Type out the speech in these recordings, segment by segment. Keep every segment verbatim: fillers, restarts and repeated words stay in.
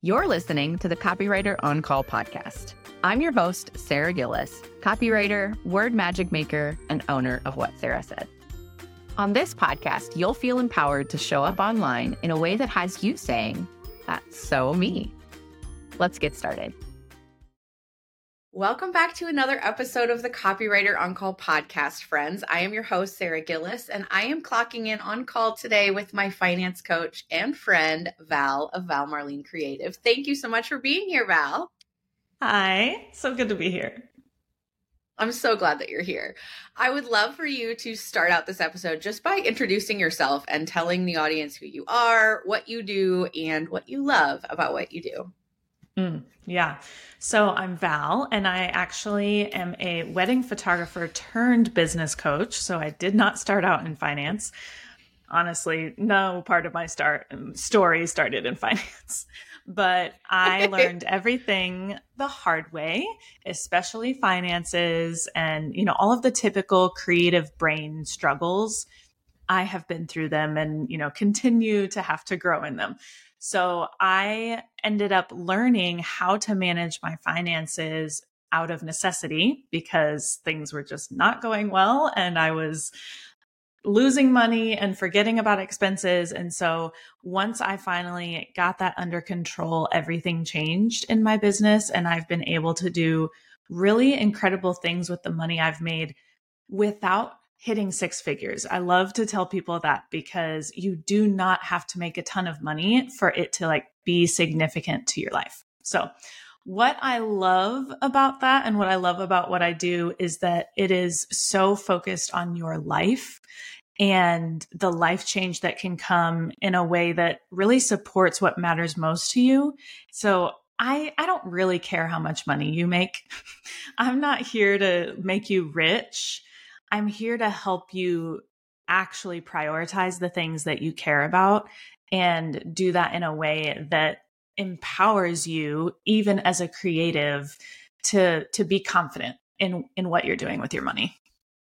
You're listening to the Copywriter On Call podcast. I'm your host, Sarah Gillis, copywriter, word magic maker, and owner of What Sarah Said. On this podcast, you'll feel empowered to show up online in a way that has you saying, "That's so me." Let's get started. Welcome back to another episode of the Copywriter On Call podcast, friends. I am your host, Sarah Gillis, and I am clocking in on call today with my finance coach and friend, Val of Val Marlene Creative. Thank you so much for being here, Val. Hi, so good to be here. I'm so glad that you're here. I would love for you to start out this episode just by introducing yourself and telling the audience who you are, what you do, and what you love about what you do. Mm, yeah. So I'm Val, and I actually am a wedding photographer turned business coach. So I did not start out in finance. Honestly, no part of my start story started in finance, but I learned everything the hard way, especially finances and, you know, all of the typical creative brain struggles. I have been through them and, you know, continue to have to grow in them. So I ended up learning how to manage my finances out of necessity because things were just not going well and I was losing money and forgetting about expenses. And so once I finally got that under control, everything changed in my business and I've been able to do really incredible things with the money I've made without hitting six figures. I love to tell people that because you do not have to make a ton of money for it to like be significant to your life. So what I love about that and what I love about what I do is that it is so focused on your life and the life change that can come in a way that really supports what matters most to you. So I, I don't really care how much money you make. I'm not here to make you rich. I'm here to help you actually prioritize the things that you care about and do that in a way that empowers you, even as a creative, to, to be confident in, in what you're doing with your money.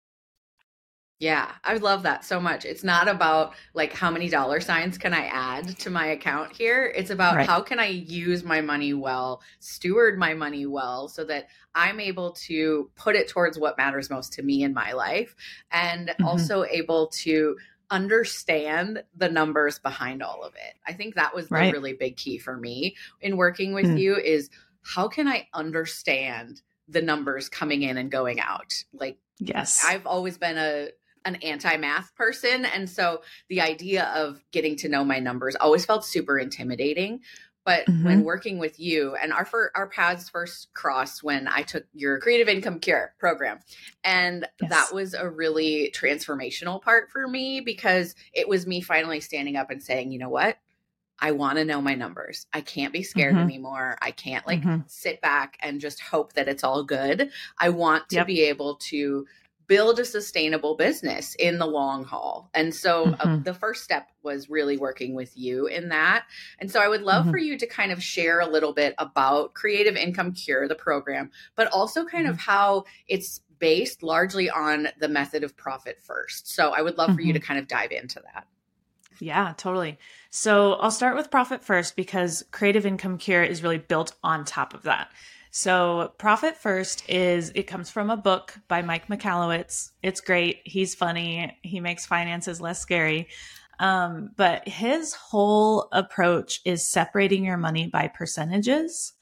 Yeah, I love that so much. It's not about like how many dollar signs can I add to my account here. It's about right. How can I use my money well, steward my money well so that I'm able to put it towards what matters most to me in my life and mm-hmm. also able to understand the numbers behind all of it. I think that was the right. really big key for me in working with mm. you is how can I understand the numbers coming in and going out? Like, yes, I've always been a an anti-math person. And so the idea of getting to know my numbers always felt super intimidating. But mm-hmm. when working with you and our, fir- our paths first crossed when I took your Creative Income Cure program. And yes. that was a really transformational part for me because it was me finally standing up and saying, you know what? I want to know my numbers. I can't be scared mm-hmm. anymore. I can't like mm-hmm. sit back and just hope that it's all good. I want to yep. be able to build a sustainable business in the long haul. And so mm-hmm. uh, the first step was really working with you in that. And so I would love mm-hmm. for you to kind of share a little bit about Creative Income Cure, the program, but also kind mm-hmm. of how it's based largely on the method of profit first. So I would love mm-hmm. for you to kind of dive into that. Yeah, totally. So I'll start with profit first because Creative Income Cure is really built on top of that. So Profit First is, it comes from a book by Mike Michalowicz. It's great. He's funny. He makes finances less scary. Um, but his whole approach is separating your money by percentages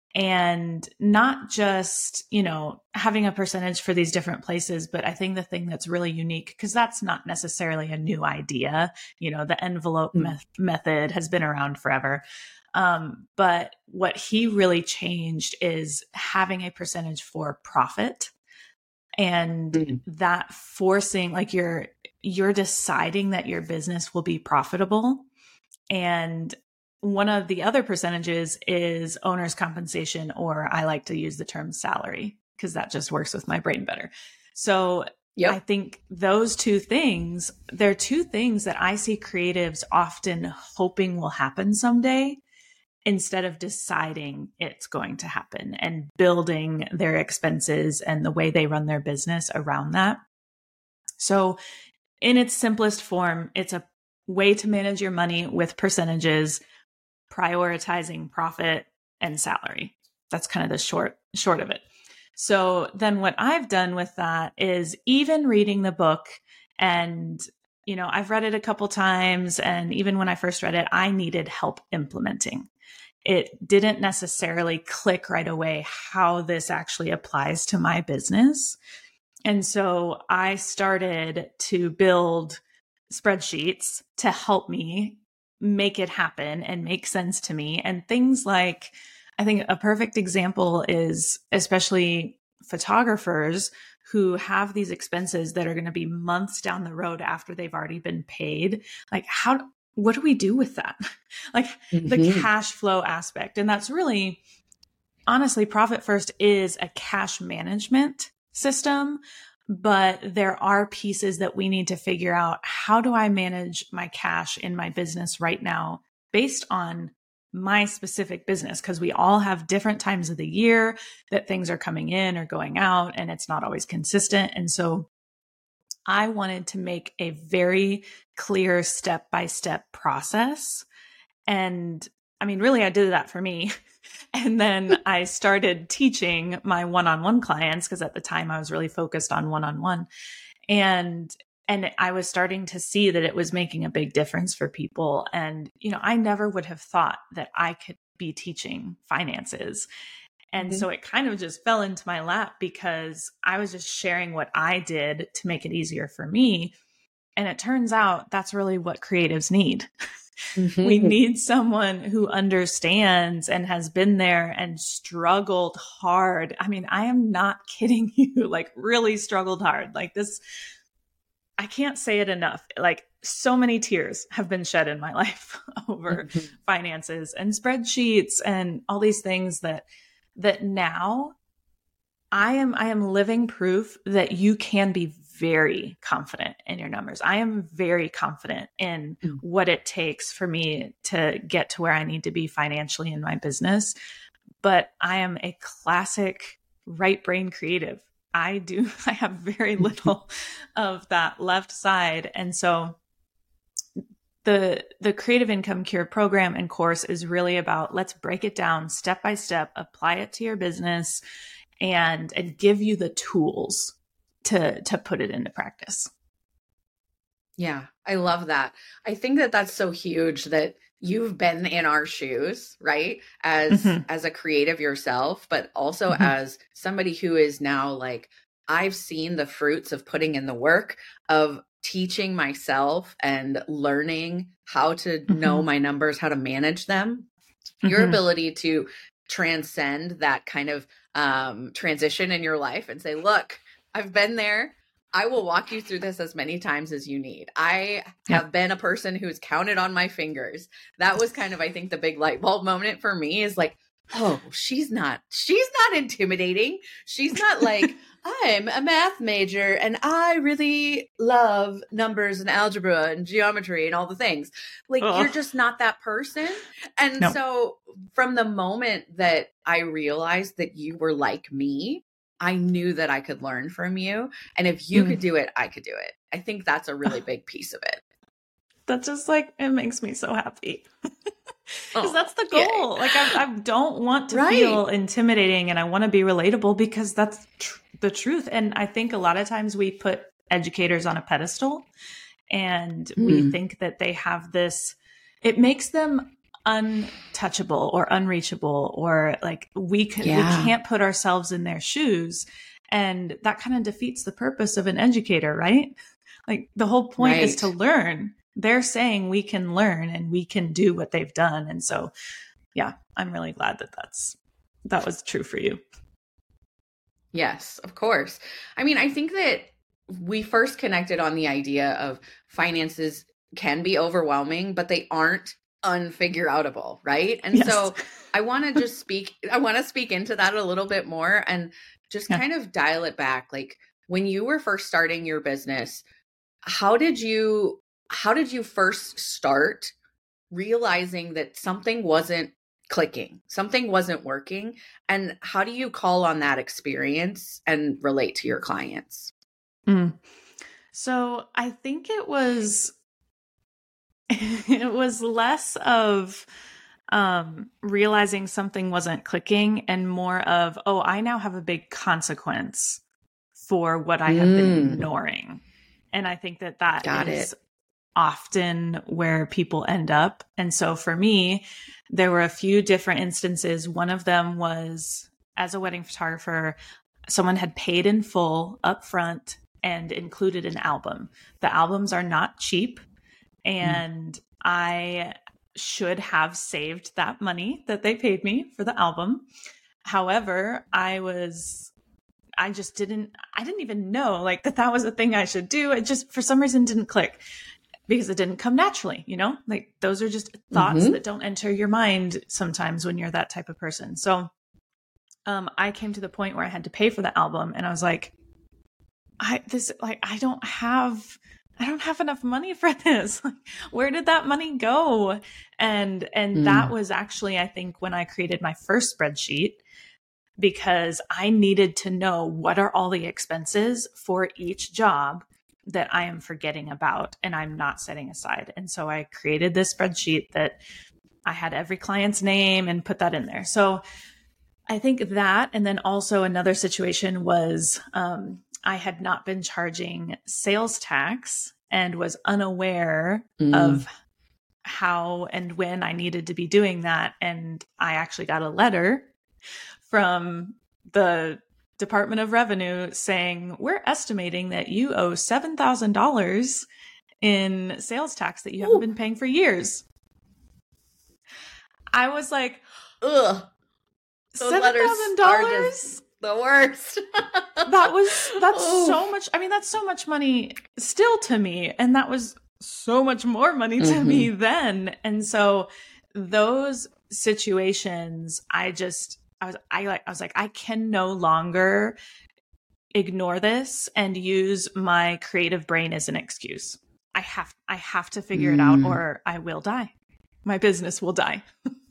and not just, you know, having a percentage for these different places. But I think the thing that's really unique, because that's not necessarily a new idea, you know, the envelope mm. me- method has been around forever. Um, but what he really changed is having a percentage for profit and mm. that forcing like you're, you're deciding that your business will be profitable. And one of the other percentages is owner's compensation, or I like to use the term salary because that just works with my brain better. So yep. I think those two things, they're two things that I see creatives often hoping will happen someday, instead of deciding it's going to happen and building their expenses and the way they run their business around that. So in its simplest form, it's a way to manage your money with percentages prioritizing profit and salary. That's kind of the short, short of it. So then what I've done with that is even reading the book, and, you know, I've read it a couple times. And even when I first read it, I needed help implementing. It didn't necessarily click right away how this actually applies to my business. And so I started to build spreadsheets to help me make it happen and make sense to me. And things like, I think a perfect example is especially photographers who have these expenses that are going to be months down the road after they've already been paid. Like, how, what do we do with that? Like mm-hmm. the cash flow aspect. And that's really, honestly, Profit First is a cash management system, but there are pieces that we need to figure out. How do I manage my cash in my business right now based on my specific business? Because we all have different times of the year that things are coming in or going out, and it's not always consistent. And so I wanted to make a very clear step-by-step process. And I mean, really, I did that for me. And then I started teaching my one-on-one clients, because at the time I was really focused on one-on-one. And And I was starting to see that it was making a big difference for people. And, you know, I never would have thought that I could be teaching finances. And mm-hmm. so it kind of just fell into my lap because I was just sharing what I did to make it easier for me. And it turns out that's really what creatives need. Mm-hmm. We need someone who understands and has been there and struggled hard. I mean, I am not kidding you, like really struggled hard. Like this, I can't say it enough. Like so many tears have been shed in my life over mm-hmm. finances and spreadsheets and all these things that, that now I am, I am living proof that you can be very confident in your numbers. I am very confident in mm-hmm. what it takes for me to get to where I need to be financially in my business. But I am a classic right brain creative. I do, I have very little of that left side. And so the, the Creative Income Cure program and course is really about, let's break it down step by step, apply it to your business, and, and give you the tools to, to put it into practice. Yeah, I love that. I think that that's so huge that you've been in our shoes, right? As, mm-hmm. as a creative yourself, but also mm-hmm. as somebody who is now like, I've seen the fruits of putting in the work of teaching myself and learning how to mm-hmm. know my numbers, how to manage them. Mm-hmm. Your ability to transcend that kind of um, transition in your life and say, look, I've been there. I will walk you through this as many times as you need. I have yep. been a person who's counted on my fingers. That was kind of, I think, the big light bulb moment for me is like, oh, she's not, she's not intimidating. She's not like, I'm a math major and I really love numbers and algebra and geometry and all the things. Like, Ugh. You're just not that person. And no. so from the moment that I realized that you were like me, I knew that I could learn from you. And if you mm. could do it, I could do it. I think that's a really big piece of it. That just like, it makes me so happy. Because oh, that's the goal. Yay. Like I, I don't want to right. feel intimidating, and I want to be relatable because that's tr- the truth. And I think a lot of times we put educators on a pedestal and mm. we think that they have this, it makes them untouchable or unreachable, or like we can, yeah. we can't put ourselves in their shoes. And that kind of defeats the purpose of an educator, right? Like the whole point right. is to learn. They're saying we can learn and we can do what they've done. And so, yeah, I'm really glad that that's, that was true for you. Yes, of course. I mean, I think that we first connected on the idea of finances can be overwhelming, but they aren't unfigure outable, right? And yes. so I want to just speak, I want to speak into that a little bit more and just yeah. kind of dial it back. Like when you were first starting your business, how did you, how did you first start realizing that something wasn't clicking, something wasn't working? And how do you call on that experience and relate to your clients? Mm. So I think it was, it was less of um, realizing something wasn't clicking and more of, oh, I now have a big consequence for what I have mm. been ignoring. And I think that that Got is it. often where people end up. And so for me, there were a few different instances. One of them was, as a wedding photographer, someone had paid in full up front and included an album. The albums are not cheap. And mm. I should have saved that money that they paid me for the album. However, I was, I just didn't, I didn't even know like that that was a thing I should do. It just, for some reason, didn't click because it didn't come naturally, you know, like those are just thoughts mm-hmm. that don't enter your mind sometimes when you're that type of person. So um, I came to the point where I had to pay for the album and I was like, I, this, like, I don't have, I don't have enough money for this. Like, where did that money go? And, and mm. that was actually, I think, when I created my first spreadsheet, because I needed to know what are all the expenses for each job that I am forgetting about and I'm not setting aside. And so I created this spreadsheet that I had every client's name and put that in there. So I think that, and then also another situation was, um, I had not been charging sales tax and was unaware mm. of how and when I needed to be doing that. And I actually got a letter from the Department of Revenue saying, we're estimating that you owe seven thousand dollars in sales tax that you haven't Ooh. been paying for years. I was like, ugh, seven thousand dollars? The worst. That was, that's Oof. so much. I mean, that's so much money still to me. And that was so much more money to mm-hmm. me then. And so those situations, I just, I was, I like, I was like, I can no longer ignore this and use my creative brain as an excuse. I have, I have to figure mm. it out or I will die. My business will die.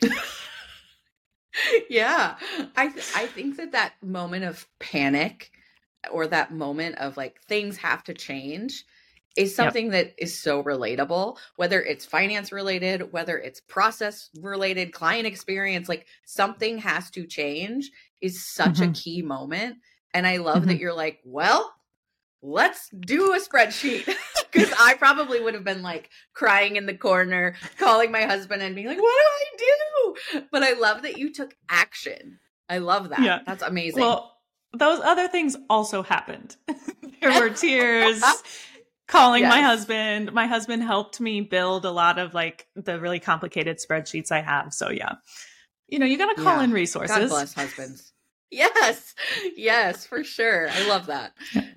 Yeah. I th- I think that that moment of panic or that moment of like things have to change is something yep. that is so relatable, whether it's finance related, whether it's process related, client experience, like something has to change is such mm-hmm. a key moment. And I love mm-hmm. that you're like, well, let's do a spreadsheet. Because I probably would have been like crying in the corner, calling my husband and being like, what do I do? But I love that you took action. I love that. Yeah. That's amazing. Well, those other things also happened. There were tears, calling yes. my husband. My husband helped me build a lot of like the really complicated spreadsheets I have. So yeah, you know, you got to call yeah. in resources. God bless husbands. Yes. Yes, for sure. I love that.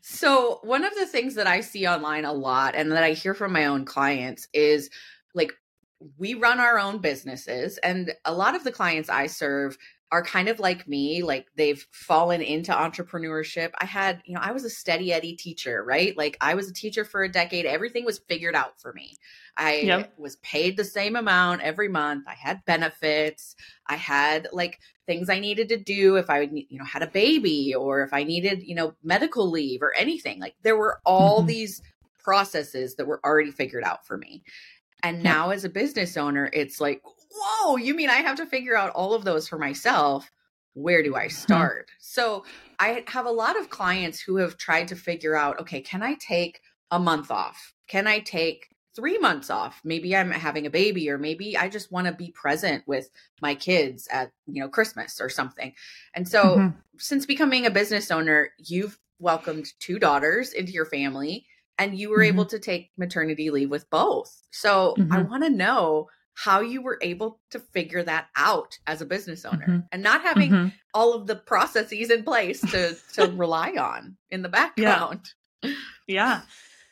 So one of the things that I see online a lot and that I hear from my own clients is like, we run our own businesses and a lot of the clients I serve are kind of like me, like they've fallen into entrepreneurship. I had, you know, I was a steady Eddie teacher, right? Like I was a teacher for a decade. Everything was figured out for me. I yep. was paid the same amount every month. I had benefits. I had like things I needed to do if I, you know, had a baby or if I needed, you know, medical leave or anything. Like there were all mm-hmm. these processes that were already figured out for me. And yep. now as a business owner, it's like, whoa, you mean I have to figure out all of those for myself? Where do I start? Hmm. So I have a lot of clients who have tried to figure out, okay, can I take a month off? Can I take three months off? Maybe I'm having a baby, or maybe I just want to be present with my kids at, you know, Christmas or something. And so mm-hmm. since becoming a business owner, you've welcomed two daughters into your family and you were mm-hmm. able to take maternity leave with both. So mm-hmm. I want to know how you were able to figure that out as a business owner mm-hmm. and not having mm-hmm. all of the processes in place to, to rely on in the background. Yeah. yeah.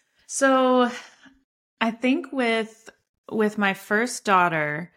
So I think with, with my first daughter,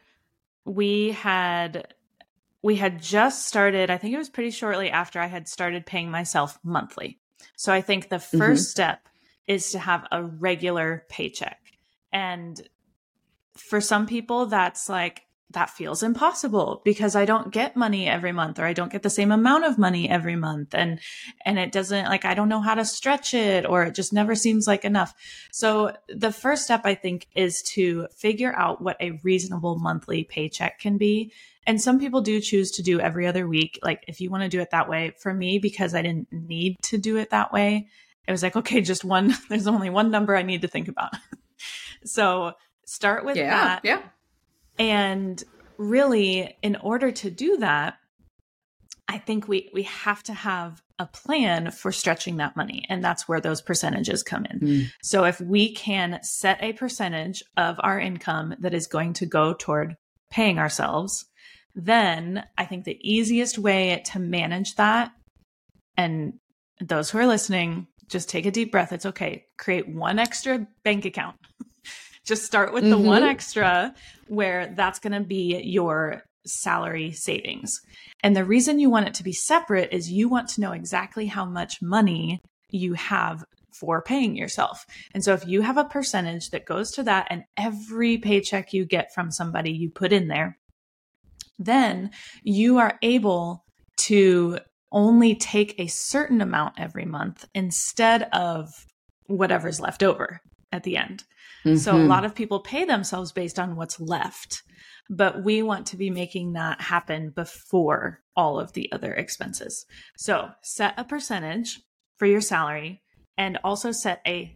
we had, we had just started, I think it was pretty shortly after I had started paying myself monthly. So I think the first mm-hmm. step is to have a regular paycheck. And for some people, that's like that feels impossible because I don't get money every month, or I don't get the same amount of money every month. And, and it doesn't, like, I don't know how to stretch it, or it just never seems like enough. So the first step, I think, is to figure out what a reasonable monthly paycheck can be. And some people do choose to do every other week. Like, if you want to do it that way, for me, because I didn't need to do it that way, it was like, okay, just one, there's only one number I need to think about. So start with yeah, that. Yeah. And really, in order to do that, I think we we have to have a plan for stretching that money. And that's where those percentages come in. Mm. So if we can set a percentage of our income that is going to go toward paying ourselves, then I think the easiest way to manage that, and those who are listening, just take a deep breath. It's okay. Create one extra bank account. Just start with the mm-hmm. one extra where that's going to be your salary savings. And the reason you want it to be separate is you want to know exactly how much money you have for paying yourself. And so if you have a percentage that goes to that, and every paycheck you get from somebody you put in there, then you are able to only take a certain amount every month instead of whatever's left over at the end. Mm-hmm. So a lot of people pay themselves based on what's left, but we want to be making that happen before all of the other expenses. So set a percentage for your salary, and also set a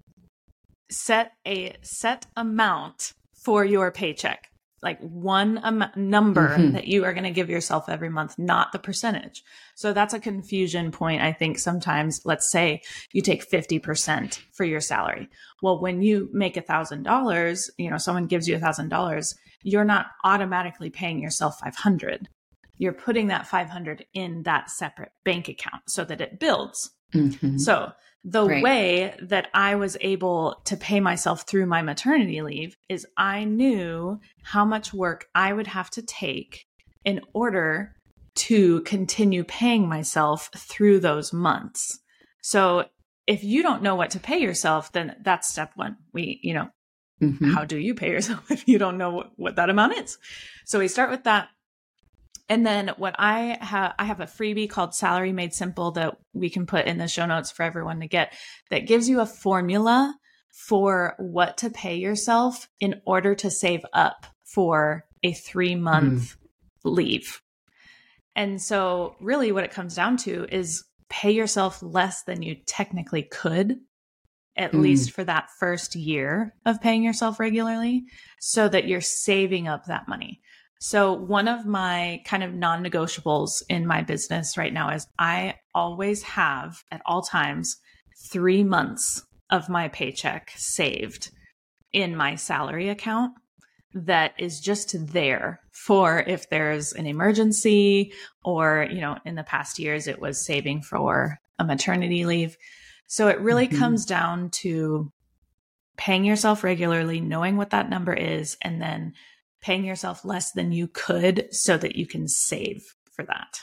set a set amount for your paycheck. Like one um, number mm-hmm. that you are going to give yourself every month, not the percentage. So that's a confusion point. I think sometimes, let's say you take fifty percent for your salary. Well, when you make a thousand dollars, you know, someone gives you a thousand dollars, you're not automatically paying yourself five hundred. You're putting that five hundred in that separate bank account so that it builds. Mm-hmm. So the right. way that I was able to pay myself through my maternity leave is I knew how much work I would have to take in order to continue paying myself through those months. So if you don't know what to pay yourself, then that's step one. We, you know, mm-hmm. how do you pay yourself if you don't know what, what that amount is? So we start with that. And then what I have, I have a freebie called Salary Made Simple that we can put in the show notes for everyone to get, that gives you a formula for what to pay yourself in order to save up for a three month mm. leave. And so really what it comes down to is pay yourself less than you technically could, at mm. least for that first year of paying yourself regularly, so that you're saving up that money. So one of my kind of non-negotiables in my business right now is I always have at all times three months of my paycheck saved in my salary account that is just there for if there's an emergency, or, you know, in the past years, it was saving for a maternity leave. So it really mm-hmm. comes down to paying yourself regularly, knowing what that number is, and then paying yourself less than you could so that you can save for that.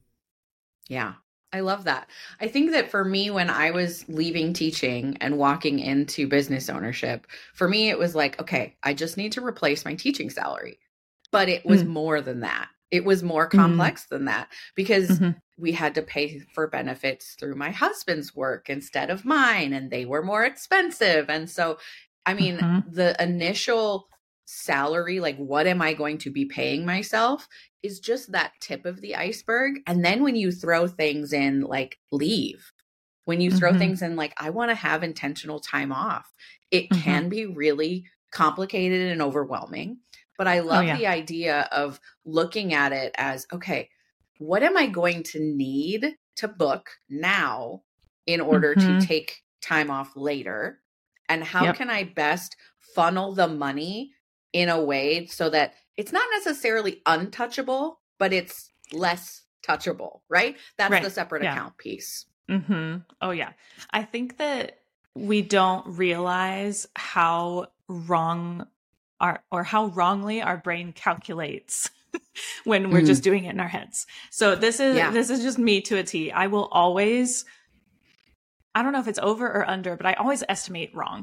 Yeah, I love that. I think that for me, when I was leaving teaching and walking into business ownership, for me, it was like, okay, I just need to replace my teaching salary. But it was mm. more than that. It was more complex mm. than that, because mm-hmm. we had to pay for benefits through my husband's work instead of mine, and they were more expensive. And so, I mean, mm-hmm. the initial salary, like what am I going to be paying myself, is just that tip of the iceberg. And then when you throw things in like leave, when you throw mm-hmm. things in like, I want to have intentional time off, it mm-hmm. can be really complicated and overwhelming. But I love oh, yeah. the idea of looking at it as, okay, what am I going to need to book now in order mm-hmm. to take time off later? And how yep. can I best funnel the money in a way so that it's not necessarily untouchable, but it's less touchable, right? That's right. the separate yeah. account piece. Mm-hmm. Oh, yeah. I think that we don't realize how wrong our, or how wrongly our brain calculates when we're mm. just doing it in our heads. So this is, yeah. this is just me to a T. I will always, I don't know if it's over or under, but I always estimate wrong.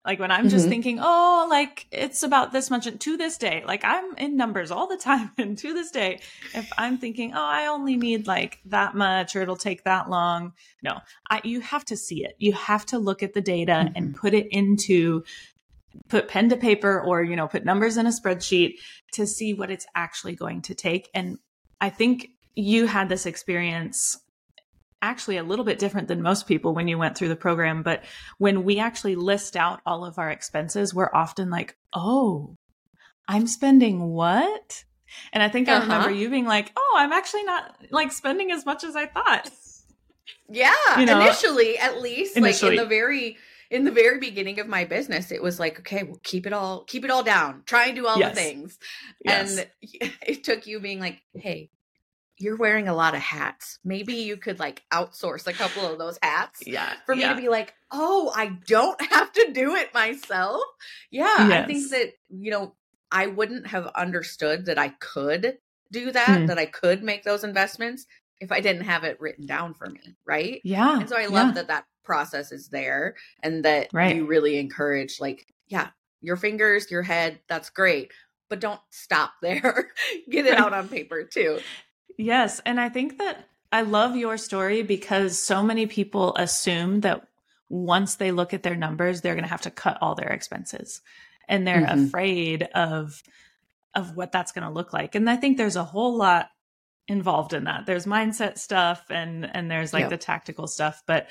Like when I'm just mm-hmm. thinking, oh, like it's about this much to this day, like I'm in numbers all the time. And to this day, if I'm thinking, oh, I only need like that much or it'll take that long. No, I, you have to see it. You have to look at the data mm-hmm. and put it into, put pen to paper or, you know, put numbers in a spreadsheet to see what it's actually going to take. And I think you had this experience actually a little bit different than most people when you went through the program. But when we actually list out all of our expenses, we're often like, oh, I'm spending what? And I think uh-huh. I remember you being like, oh, I'm actually not like spending as much as I thought. Yeah. You know, initially, at least initially. like in the very, in the very beginning of my business, it was like, okay, well, keep it all, keep it all down, try and do all yes. the things. Yes. And it took you being like, hey, you're wearing a lot of hats. Maybe you could like outsource a couple of those hats yeah, for me yeah. to be like, oh, I don't have to do it myself. Yeah. Yes. I think that, you know, I wouldn't have understood that I could do that, hmm. that I could make those investments if I didn't have it written down for me. Right. Yeah. And so I love yeah. that that process is there and that right. you really encourage like, yeah, your fingers, your head, that's great, but don't stop there. Get it right. out on paper too. Yes. And I think that I love your story because so many people assume that once they look at their numbers, they're going to have to cut all their expenses and they're mm-hmm. afraid of, of what that's going to look like. And I think there's a whole lot involved in that. There's mindset stuff and, and there's like yep. the tactical stuff, but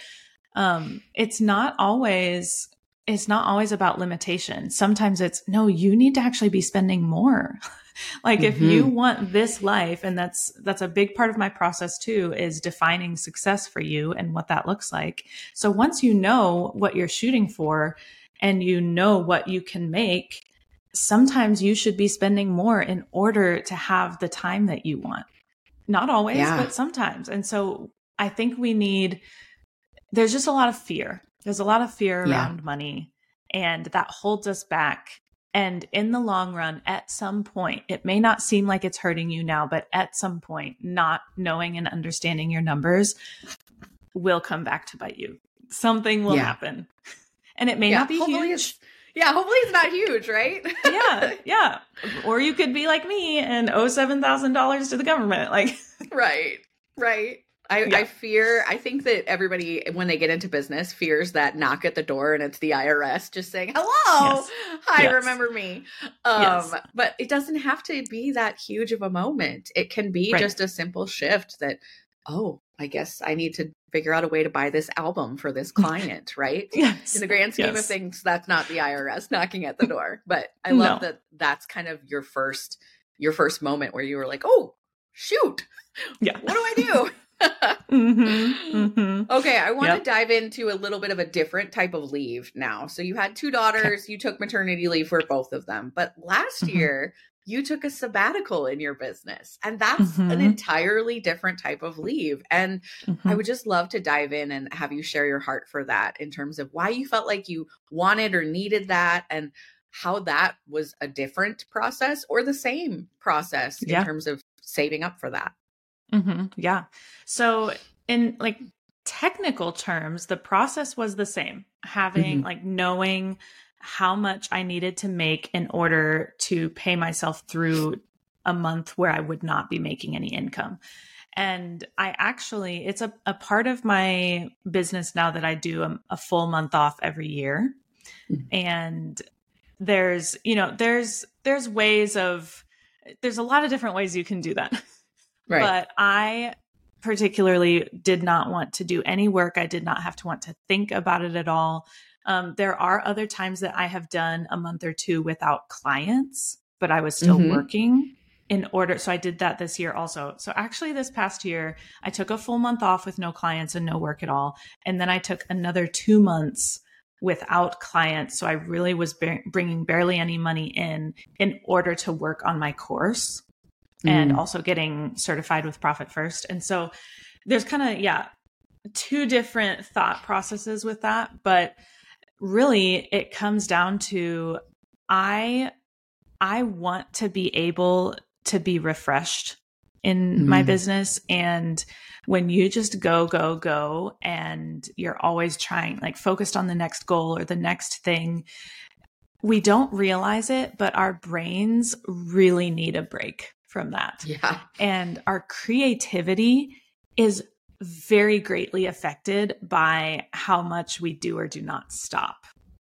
um, it's not always, it's not always about limitation. Sometimes it's, no, you need to actually be spending more. Like mm-hmm. if you want this life, and that's, that's a big part of my process too, is defining success for you and what that looks like. So once you know what you're shooting for and you know what you can make, sometimes you should be spending more in order to have the time that you want. Not always, yeah. but sometimes. And so I think we need, there's just a lot of fear. There's a lot of fear around yeah. money, and that holds us back. And in the long run, at some point, it may not seem like it's hurting you now, but at some point, not knowing and understanding your numbers will come back to bite you. Something will yeah. happen. And it may yeah, not be hopefully huge. It's, yeah, hopefully it's not huge, right? yeah, yeah. Or you could be like me and owe seven thousand dollars to the government. Like, right, right. I, yeah. I fear, I think that everybody, when they get into business, fears that knock at the door and it's the I R S just saying, hello, yes. hi, yes. remember me. Um, yes. But it doesn't have to be that huge of a moment. It can be right. just a simple shift that, oh, I guess I need to figure out a way to buy this album for this client, right? yes. In the grand scheme yes. of things, that's not the I R S knocking at the door. But I love no. that that's kind of your first, your first moment where you were like, oh, shoot, yeah. what do I do? mm-hmm, mm-hmm. Okay, I want yep. to dive into a little bit of a different type of leave now. So you had two daughters, okay. you took maternity leave for both of them, but last mm-hmm. year you took a sabbatical in your business, and that's mm-hmm. an entirely different type of leave. And mm-hmm. I would just love to dive in and have you share your heart for that in terms of why you felt like you wanted or needed that, and how that was a different process or the same process in yeah. terms of saving up for that. Mm-hmm. Yeah. So in like technical terms, the process was the same, having mm-hmm. like knowing how much I needed to make in order to pay myself through a month where I would not be making any income. And I actually, it's a, a part of my business now that I do a, a full month off every year. Mm-hmm. And there's, you know, there's, there's ways of, there's a lot of different ways you can do that. Right. But I particularly did not want to do any work. I did not have to want to think about it at all. Um, there are other times that I have done a month or two without clients, but I was still mm-hmm. working in order. So I did that this year also. So actually this past year, I took a full month off with no clients and no work at all. And then I took another two months without clients. So I really was bar- bringing barely any money in, in order to work on my course. And mm. also getting certified with Profit First. And so there's kind of, yeah, two different thought processes with that. But really it comes down to, I, I want to be able to be refreshed in Mm. my business. And when you just go, go, go, and you're always trying, like focused on the next goal or the next thing, we don't realize it, but our brains really need a break from that. Yeah. And our creativity is very greatly affected by how much we do or do not stop.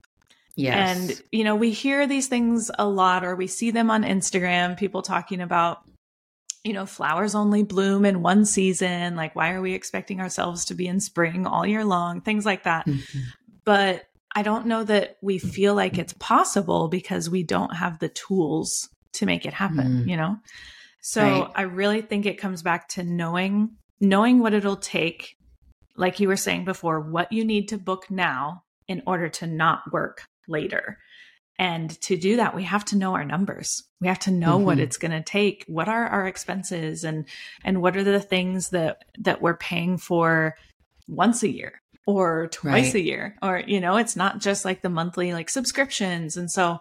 Yes. And, you know, we hear these things a lot, or we see them on Instagram, people talking about, you know, flowers only bloom in one season. Like, why are we expecting ourselves to be in spring all year long? Things like that. Mm-hmm. But I don't know that we feel like it's possible because we don't have the tools to make it happen, Mm. you know? So Right. I really think it comes back to knowing, knowing what it'll take, like you were saying before, what you need to book now in order to not work later. And to do that, we have to know our numbers. We have to know Mm-hmm. what it's going to take. What are our expenses, and and what are the things that that we're paying for once a year or twice Right. a year? Or, you know, it's not just like the monthly like subscriptions. And so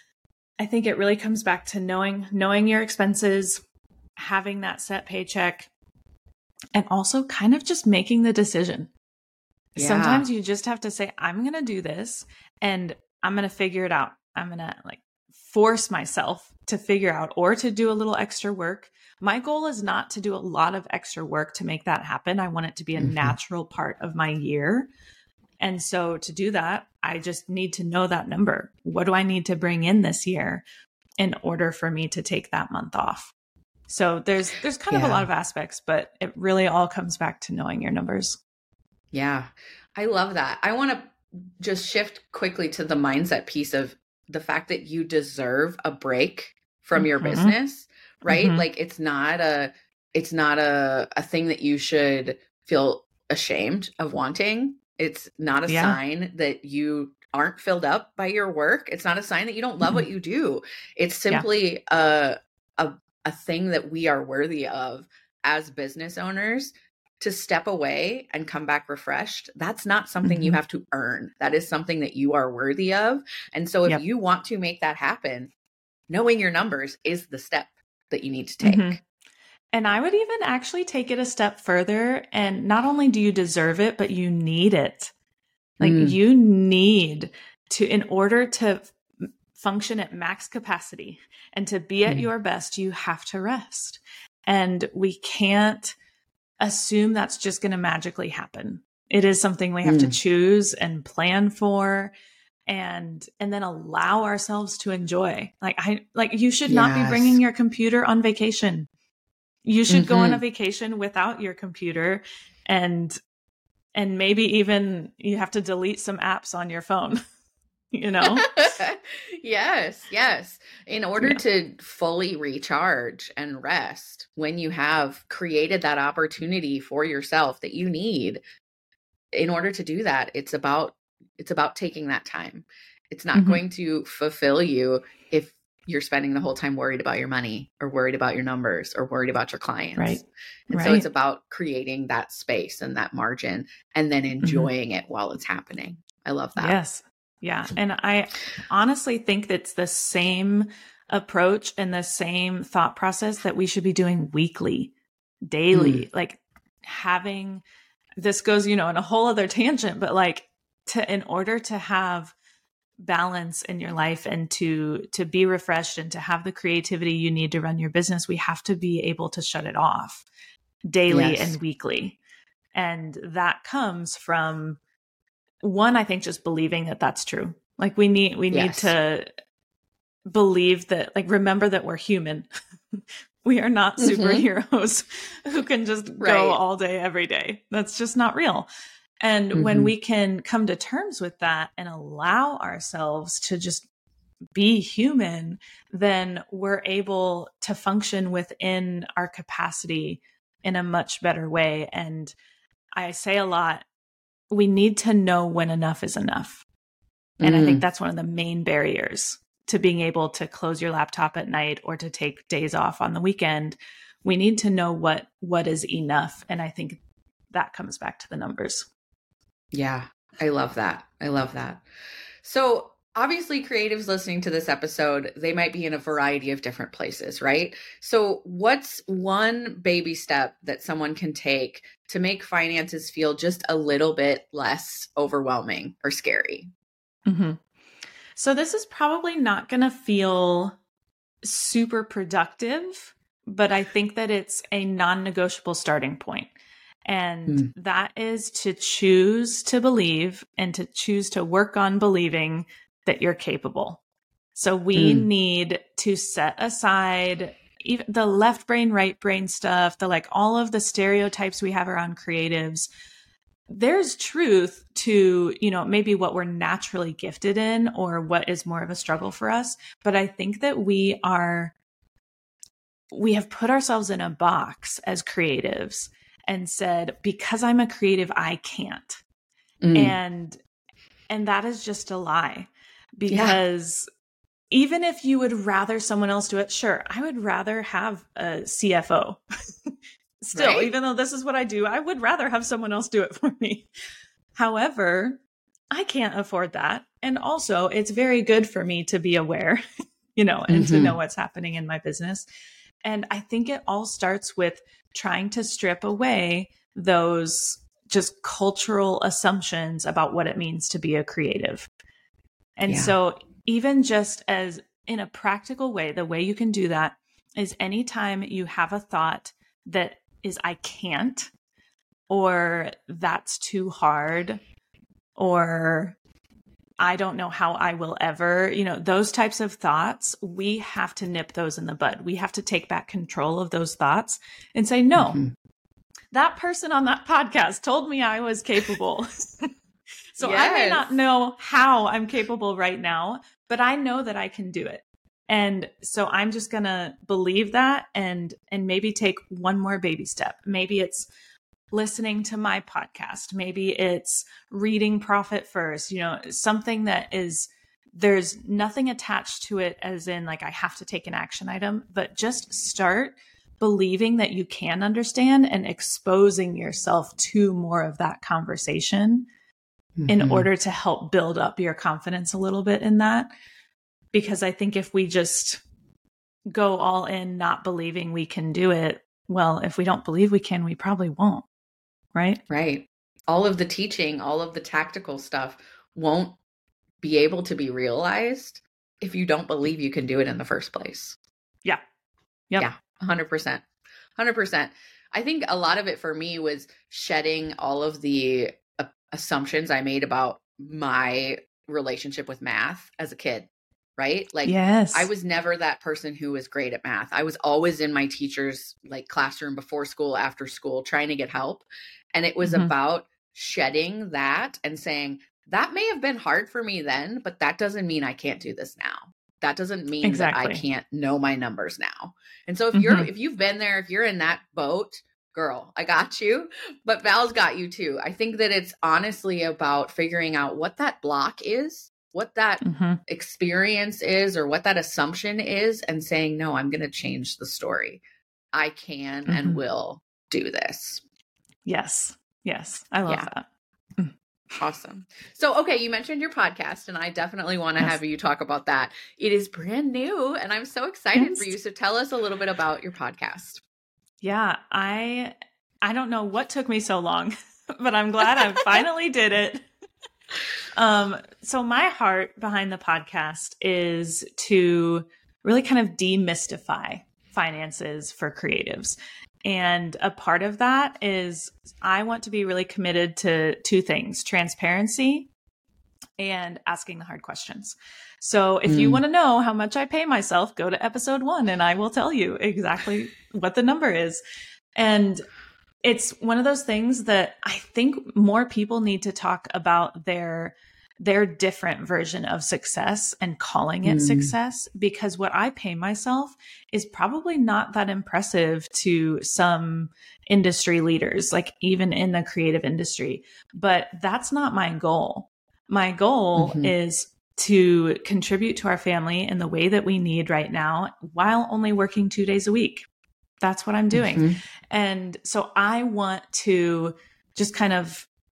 I think it really comes back to knowing knowing your expenses, having that set paycheck, and also kind of just making the decision. Yeah. Sometimes you just have to say, I'm going to do this and I'm going to figure it out. I'm going to like force myself to figure out, or to do a little extra work. My goal is not to do a lot of extra work to make that happen. I want it to be a Mm-hmm. natural part of my year. And so to do that, I just need to know that number. What do I need to bring in this year in order for me to take that month off? So there's there's kind of a Yeah. lot of aspects, but it really all comes back to knowing your numbers. Yeah. I love that. I want to just shift quickly to the mindset piece of the fact that you deserve a break from your Mhm. business, right? Mhm. Like it's not a it's not a a thing that you should feel ashamed of wanting. It's not a Yeah. sign that you aren't filled up by your work. It's not a sign that you don't love what you do. It's simply a a a thing that we are worthy of as business owners, to step away and come back refreshed. That's not something you Mhm. have to earn. That is something that you are worthy of. And so if Yep. you want to make that happen, knowing your numbers is the step that you need to take. Mhm. And I would even actually take it a step further. And not only do you deserve it, but you need it. Like Mm. you need to, in order to f- function at max capacity and to be at Mm. your best, you have to rest. And we can't assume that's just going to magically happen. It is something we have to Mm. choose and plan for, and and then allow ourselves to enjoy. Like I like you should not be Yes. bringing your computer on vacation. You should go on a Mhm. vacation without your computer, and and maybe even you have to delete some apps on your phone, you know? Yes, yes. In order Yeah. to fully recharge and rest, when you have created that opportunity for yourself that you need, in order to do that, it's about it's about taking that time. It's not Mhm. going to fulfill you if you're spending the whole time worried about your money or worried about your numbers or worried about your clients. Right. And so it's Right. about creating that space and that margin and then Mhm. enjoying it while it's happening. I love that. Yes. Yeah. And I honestly think that's the same approach and the same thought process that we should be doing weekly, daily, like having this goes, you know, in a whole other tangent, but like to, in order to have balance in your life and to, to be refreshed and to have the creativity you need to run your business, we have to be able to shut it off daily Yes. and weekly. And that comes from one, I think just believing that that's true. Like we need, we need Yes. to believe that, like, remember that we're human. We are not Mhm. superheroes who can just Right. go all day, every day. That's just not real. And when Mhm. we can come to terms with that and allow ourselves to just be human, then we're able to function within our capacity in a much better way. And I say a lot, we need to know when enough is enough. And I think Mm. that's one of the main barriers to being able to close your laptop at night or to take days off on the weekend. We need to know what what is enough. And I think that comes back to the numbers. Yeah, I love that. I love that. So obviously creatives listening to this episode, they might be in a variety of different places, right? So what's one baby step that someone can take to make finances feel just a little bit less overwhelming or scary? Mm-hmm. So this is probably not going to feel super productive, but I think that it's a non-negotiable starting point. And mm. that is to choose to believe and to choose to work on believing that you're capable. So we mm. need to set aside even the left brain, right brain stuff, the like all of the stereotypes we have around creatives. There's truth to, you know, maybe what we're naturally gifted in or what is more of a struggle for us. But I think that we are, we have put ourselves in a box as creatives and said, because I'm a creative, I can't. Mm. And, and that is just a lie, because yeah. even if you would rather someone else do it, sure, I would rather have a C F O. Still, right? Even though this is what I do, I would rather have someone else do it for me. However, I can't afford that. And also it's very good for me to be aware, you know, and mm-hmm. to know what's happening in my business. And I think it all starts with trying to strip away those just cultural assumptions about what it means to be a creative. And yeah. so even just as in a practical way, the way you can do that is anytime you have a thought that is, I can't, or that's too hard, or I don't know how I will ever, you know, those types of thoughts, we have to nip those in the bud. We have to take back control of those thoughts and say, no, mm-hmm. that person on that podcast told me I was capable. So yes. I may not know how I'm capable right now, but I know that I can do it. And so I'm just going to believe that and, and maybe take one more baby step. Maybe it's listening to my podcast. Maybe it's reading Profit First, you know, something that is, there's nothing attached to it as in like, I have to take an action item, but just start believing that you can understand and exposing yourself to more of that conversation mm-hmm. in order to help build up your confidence a little bit in that. Because I think if we just go all in, not believing we can do it, well, if we don't believe we can, we probably won't. Right? Right. All of the teaching, all of the tactical stuff won't be able to be realized if you don't believe you can do it in the first place. Yeah. Yep. Yeah. one hundred percent. one hundred percent. I think a lot of it for me was shedding all of the uh, assumptions I made about my relationship with math as a kid. Right? Like, yes. I was never that person who was great at math. I was always in my teacher's like classroom before school, after school, trying to get help. And it was mm-hmm. about shedding that and saying, that may have been hard for me then, but that doesn't mean I can't do this now. That doesn't mean exactly. that I can't know my numbers now. And so if you're, mm-hmm. if you've been there, if you're in that boat, girl, I got you, but Val's got you too. I think that it's honestly about figuring out what that block is, what that mm-hmm. experience is, or what that assumption is, and saying, no, I'm going to change the story. I can mm-hmm. and will do this. Yes. Yes. I love yeah. that. Awesome. So, okay, you mentioned your podcast, and I definitely want to yes. have you talk about that. It is brand new, and I'm so excited yes. for you. So tell us a little bit about your podcast. Yeah, I I don't know what took me so long, but I'm glad I finally did it. Um, so my heart behind the podcast is to really kind of demystify finances for creatives. And a part of that is I want to be really committed to two things: transparency and asking the hard questions. So if mm. you want to know how much I pay myself, go to episode one and I will tell you exactly what the number is. And it's one of those things that I think more people need to talk about their their different version of success and calling it mm. success, because what I pay myself is probably not that impressive to some industry leaders, like even in the creative industry. But that's not my goal. My goal mm-hmm. is to contribute to our family in the way that we need right now while only working two days a week. That's what I'm doing. Mm-hmm. And so I want to just kind of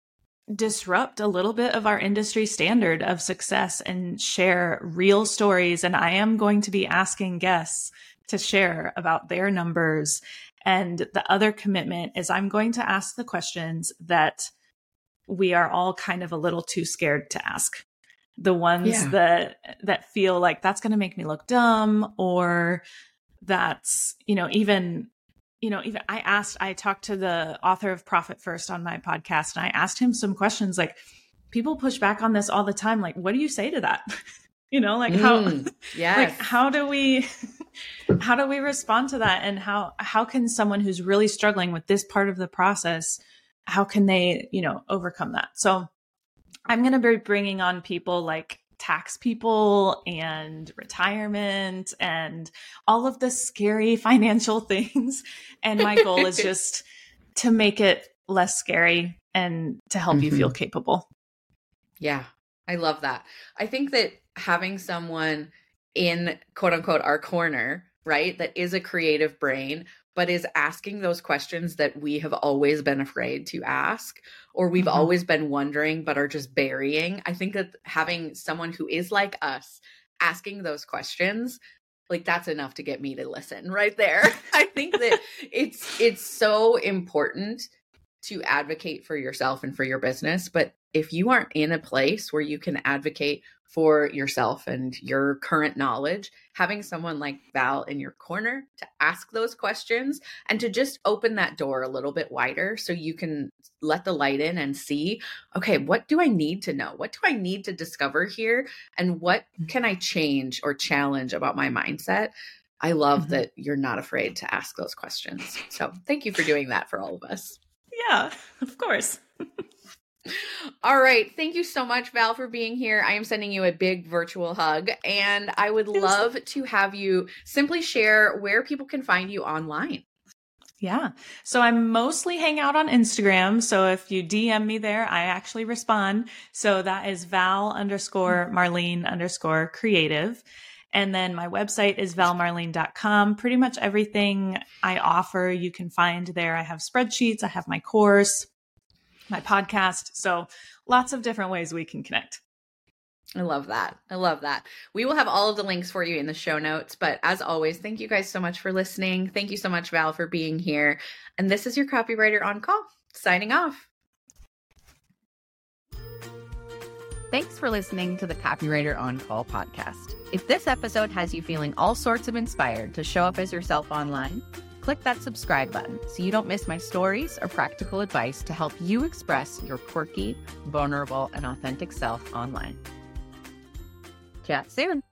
disrupt a little bit of our industry standard of success and share real stories. And I am going to be asking guests to share about their numbers. And the other commitment is I'm going to ask the questions that we are all kind of a little too scared to ask. The ones yeah. that that feel like that's going to make me look dumb, or that's, you know, even, you know, even I asked, I talked to the author of Profit First on my podcast, and I asked him some questions. Like, people push back on this all the time. Like, what do you say to that? You know, like how, mm, yes. like how do we, how do we respond to that? And how, how can someone who's really struggling with this part of the process, how can they, you know, overcome that? So I'm going to be bringing on people like tax people and retirement and all of the scary financial things. And my goal is just to make it less scary and to help mm-hmm. you feel capable. Yeah, I love that. I think that having someone in quote unquote our corner, right, that is a creative brain, but is asking those questions that we have always been afraid to ask, or we've mm-hmm. always been wondering, but are just burying. I think that having someone who is like us asking those questions, like that's enough to get me to listen right there. I think that it's, it's so important to advocate for yourself and for your business. But if you aren't in a place where you can advocate for yourself and your current knowledge, having someone like Val in your corner to ask those questions and to just open that door a little bit wider so you can let the light in and see, okay, what do I need to know? What do I need to discover here? And what can I change or challenge about my mindset? I love mm-hmm. that you're not afraid to ask those questions. So thank you for doing that for all of us. Yeah, of course. All right. Thank you so much, Val, for being here. I am sending you a big virtual hug, and I would yes. love to have you simply share where people can find you online. Yeah. So I mostly hang out on Instagram. So if you D M me there, I actually respond. So that is Val underscore Marlene underscore creative. And then my website is val marlene dot com. Pretty much everything I offer, you can find there. I have spreadsheets. I have my course, my podcast. So lots of different ways we can connect. I love that. I love that. We will have all of the links for you in the show notes. But as always, thank you guys so much for listening. Thank you so much, Val, for being here. And this is your Copywriter on Call, signing off. Thanks for listening to the Copywriter on Call podcast. If this episode has you feeling all sorts of inspired to show up as yourself online, click that subscribe button so you don't miss my stories or practical advice to help you express your quirky, vulnerable, and authentic self online. Chat soon.